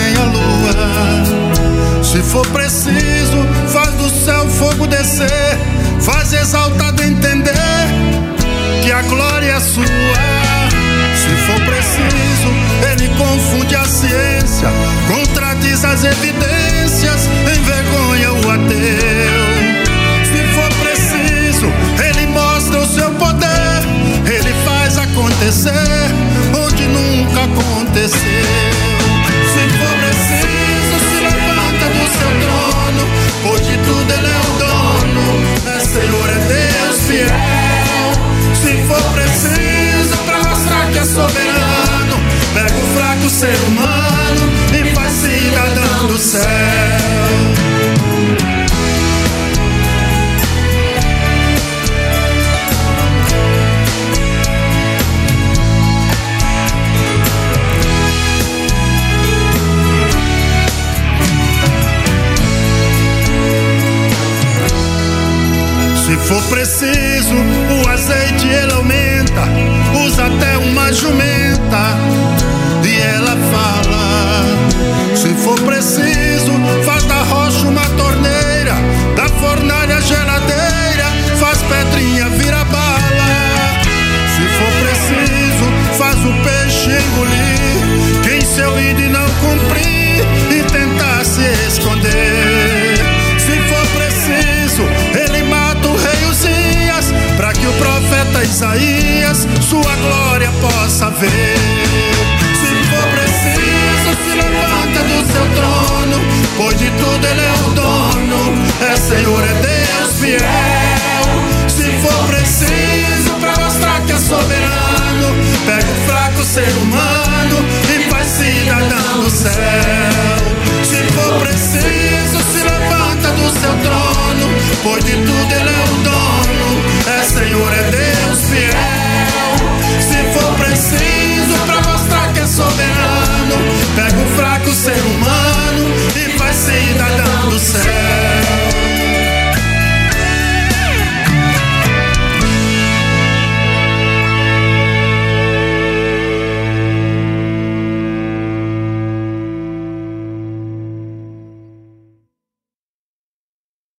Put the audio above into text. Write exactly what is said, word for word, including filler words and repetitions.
nem a lua. Se for preciso, faz do céu fogo descer, faz exaltado entender que a glória é sua. Se for preciso, ele confunde a ciência, contradiz as evidências, envergonha o ateu. Se for preciso, ele mostra o seu poder, ele faz acontecer onde nunca aconteceu. Se for preciso, se levanta do seu trono, pois de tudo ele é o dono, é Senhor, é Deus fiel. Se for preciso, pra mostrar que é soberano, pega o fraco ser humano e faz cidadão do céu. Se for preciso, o azeite ele aumenta, usa até uma jumenta e ela fala. Se for preciso, faz da rocha uma torneira, da fornalha geladeira, faz pedrinha virar bala. Se for preciso, faz o peixe engolir quem seu ídolo não cumprir e tentar se esconder. Se for preciso, ele mata o rei Uzias, para que o profeta Isaías sua glória possa ver. Se for preciso, se levanta do seu trono, pois de tudo ele é o dono, é Senhor, é Deus fiel. Se for preciso, para mostrar que é soberano, pega o fraco ser humano e faz cidadão do céu. Se for preciso, se levanta do seu trono, pois de tudo ele